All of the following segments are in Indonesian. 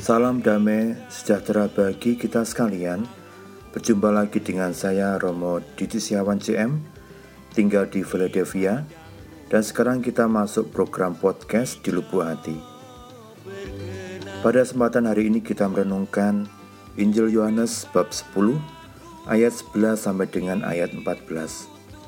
Salam damai sejahtera bagi kita sekalian. Berjumpa lagi dengan saya Romo Didi Setiawan CM, tinggal di Philadelphia. Dan sekarang kita masuk program podcast di Lubuk Hati. Pada kesempatan hari ini kita merenungkan Injil Yohanes bab 10 ayat 11 sampai dengan ayat 14.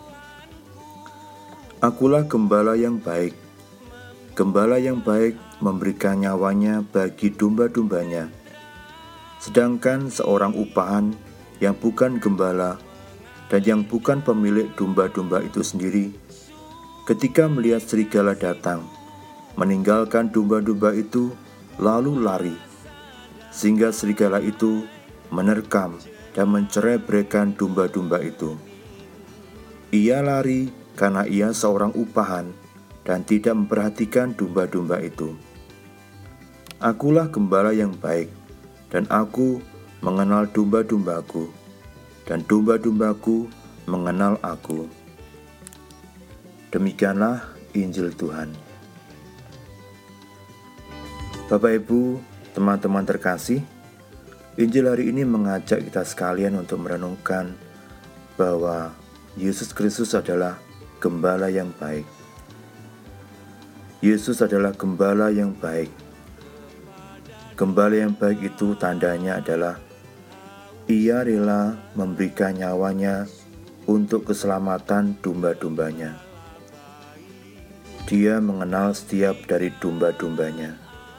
Akulah gembala yang baik. Gembala yang baik memberikan nyawanya bagi domba-dombanya. Sedangkan seorang upahan yang bukan gembala dan yang bukan pemilik domba-domba itu sendiri, ketika melihat serigala datang, meninggalkan domba-domba itu lalu lari, sehingga serigala itu menerkam dan mencerai-beraikan domba-domba itu. Ia lari karena ia seorang upahan dan tidak memperhatikan domba-domba itu. Akulah gembala yang baik, dan aku mengenal domba-dombaku, dan domba-dombaku mengenal aku. Demikianlah Injil Tuhan. Bapak Ibu, teman-teman terkasih, Injil hari ini mengajak kita sekalian untuk merenungkan bahwa Yesus Kristus adalah gembala yang baik. Yesus adalah gembala yang baik. Gembala yang baik itu tandanya adalah ia rela memberikan nyawanya untuk keselamatan domba-dombanya. Dia mengenal setiap dari domba-dombanya.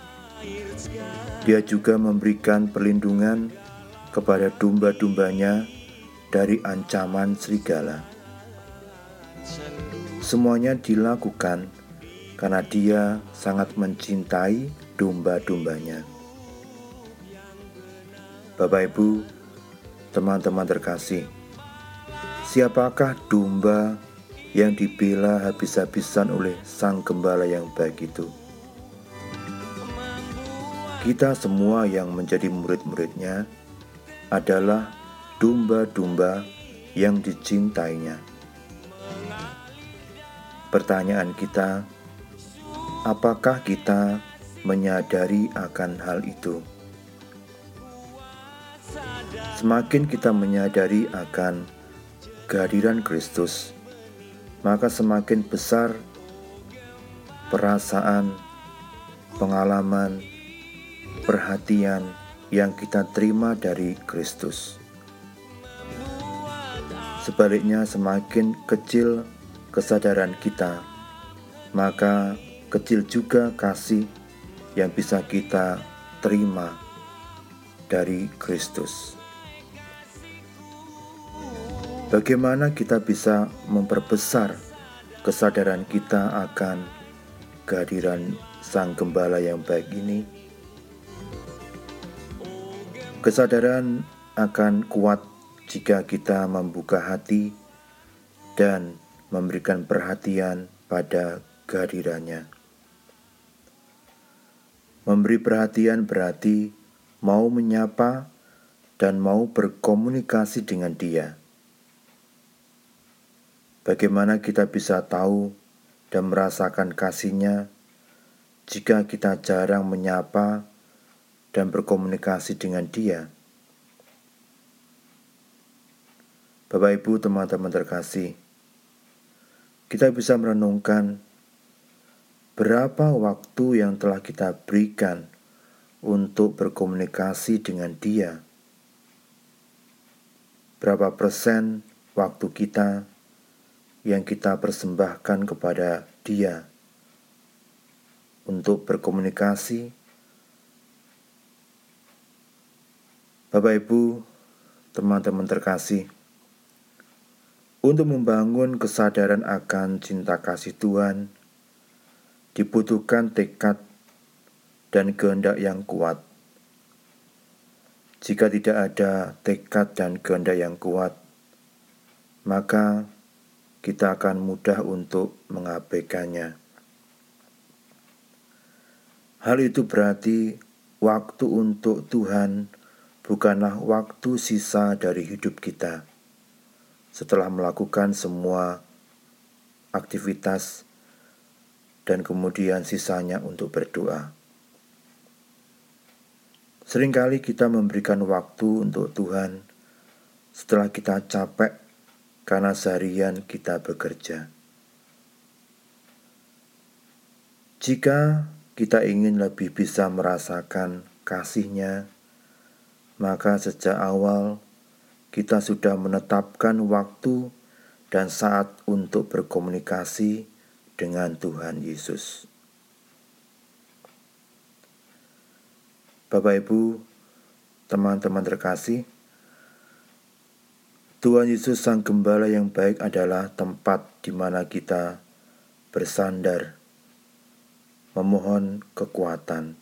Dia juga memberikan perlindungan kepada domba-dombanya dari ancaman serigala. Semuanya dilakukan karena dia sangat mencintai domba-dombanya. Bapak Ibu, teman-teman terkasih, siapakah domba yang dibela habis-habisan oleh sang gembala yang baik itu? Kita semua yang menjadi murid-muridnya adalah domba-domba yang dicintainya. Pertanyaan kita, apakah kita menyadari akan hal itu? Semakin kita menyadari akan kehadiran Kristus, maka semakin besar perasaan, pengalaman, perhatian yang kita terima dari Kristus. Sebaliknya, semakin kecil kesadaran kita, maka kecil juga kasih yang bisa kita terima dari Kristus. Bagaimana kita bisa memperbesar kesadaran kita akan kehadiran Sang Gembala yang baik ini? Kesadaran akan kuat jika kita membuka hati dan memberikan perhatian pada kehadirannya. Memberi perhatian berarti mau menyapa dan mau berkomunikasi dengan Dia. Bagaimana kita bisa tahu dan merasakan kasih-Nya jika kita jarang menyapa dan berkomunikasi dengan Dia? Bapak Ibu, teman-teman terkasih, kita bisa merenungkan berapa waktu yang telah kita berikan untuk berkomunikasi dengan Dia. Berapa persen waktu kita yang kita persembahkan kepada Dia untuk berkomunikasi? Bapak Ibu, teman-teman terkasih, untuk membangun kesadaran akan cinta kasih Tuhan, dibutuhkan tekad dan kehendak yang kuat. Jika tidak ada tekad dan kehendak yang kuat, maka kita akan mudah untuk mengabaikannya. Hal itu berarti waktu untuk Tuhan bukanlah waktu sisa dari hidup kita setelah melakukan semua aktivitas dan kemudian sisanya untuk berdoa. Seringkali kita memberikan waktu untuk Tuhan setelah kita capek karena seharian kita bekerja. Jika kita ingin lebih bisa merasakan kasih-Nya, maka sejak awal kita sudah menetapkan waktu dan saat untuk berkomunikasi dengan Tuhan Yesus. Bapak, Ibu, teman-teman terkasih, Tuhan Yesus Sang Gembala yang baik adalah tempat di mana kita bersandar, memohon kekuatan.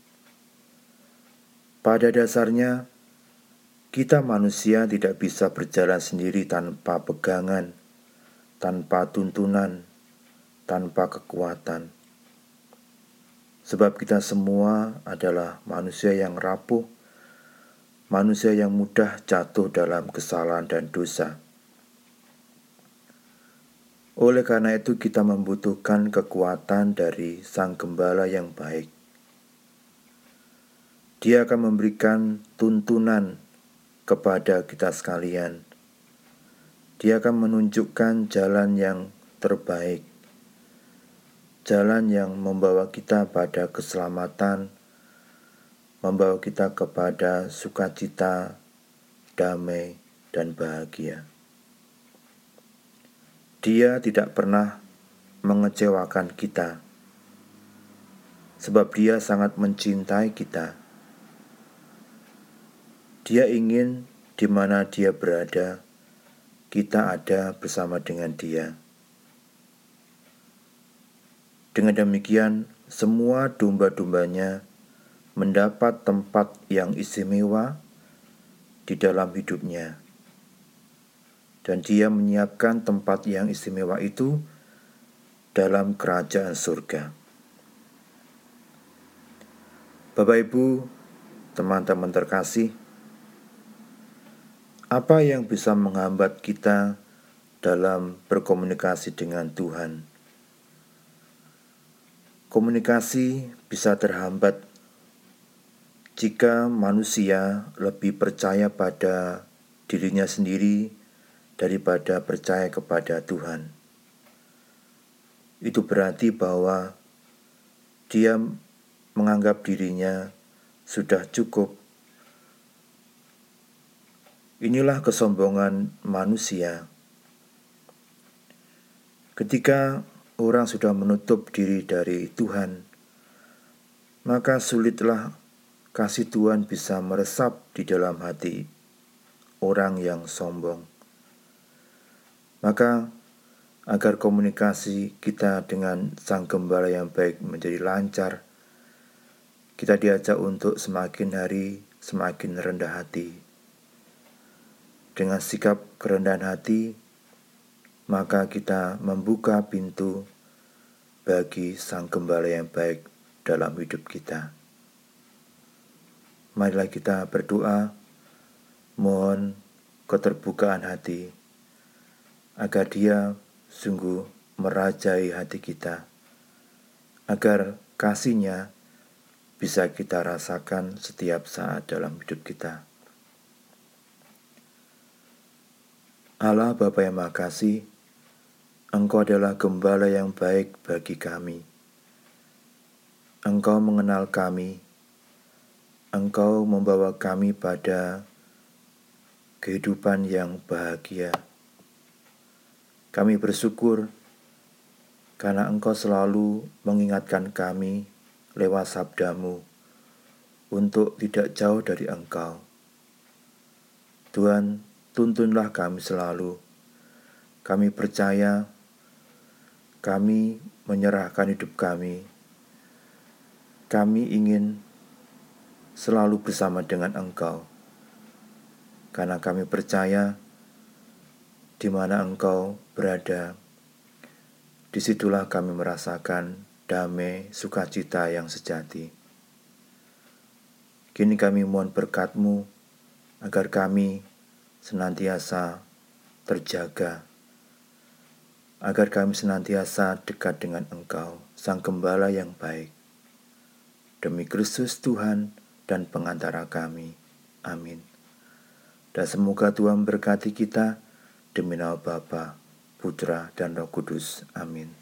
Pada dasarnya, kita manusia tidak bisa berjalan sendiri tanpa pegangan, tanpa tuntunan, tanpa kekuatan. Sebab kita semua adalah manusia yang rapuh, manusia yang mudah jatuh dalam kesalahan dan dosa. Oleh karena itu kita membutuhkan kekuatan dari Sang Gembala yang baik. Dia akan memberikan tuntunan kepada kita sekalian. Dia akan menunjukkan jalan yang terbaik, jalan yang membawa kita pada keselamatan, membawa kita kepada sukacita, damai, dan bahagia. Dia tidak pernah mengecewakan kita, sebab Dia sangat mencintai kita. Dia ingin di mana Dia berada, kita ada bersama dengan Dia. Dengan demikian, semua domba-dombanya mendapat tempat yang istimewa di dalam hidupnya. Dan Dia menyiapkan tempat yang istimewa itu dalam kerajaan surga. Bapak, Ibu, teman-teman terkasih, apa yang bisa menghambat kita dalam berkomunikasi dengan Tuhan? Komunikasi bisa terhambat jika manusia lebih percaya pada dirinya sendiri daripada percaya kepada Tuhan. Itu berarti bahwa dia menganggap dirinya sudah cukup. Inilah kesombongan manusia. Ketika orang sudah menutup diri dari Tuhan, maka sulitlah kasih Tuhan bisa meresap di dalam hati orang yang sombong. Maka agar komunikasi kita dengan Sang Gembala yang baik menjadi lancar, kita diajak untuk semakin hari semakin rendah hati. Dengan sikap kerendahan hati, maka kita membuka pintu bagi Sang Gembala yang baik dalam hidup kita. Marilah kita berdoa, mohon keterbukaan hati, agar Dia sungguh merajai hati kita, agar kasih-Nya bisa kita rasakan setiap saat dalam hidup kita. Allah Bapa yang Maha Kasih, Engkau adalah Gembala yang baik bagi kami. Engkau mengenal kami. Engkau membawa kami pada kehidupan yang bahagia. Kami bersyukur karena Engkau selalu mengingatkan kami lewat sabda-Mu untuk tidak jauh dari Engkau. Tuhan, tuntunlah kami selalu. Kami percaya, kami menyerahkan hidup kami. Kami ingin selalu bersama dengan Engkau, karena kami percaya di mana Engkau berada, disitulah kami merasakan damai sukacita yang sejati. Kini kami mohon berkat-Mu agar kami senantiasa terjaga, agar kami senantiasa dekat dengan Engkau, Sang Gembala yang baik. Demi Kristus Tuhan dan pengantara kami. Amin. Dan semoga Tuhan berkati kita demi nama Bapa, Putra, dan Roh Kudus. Amin.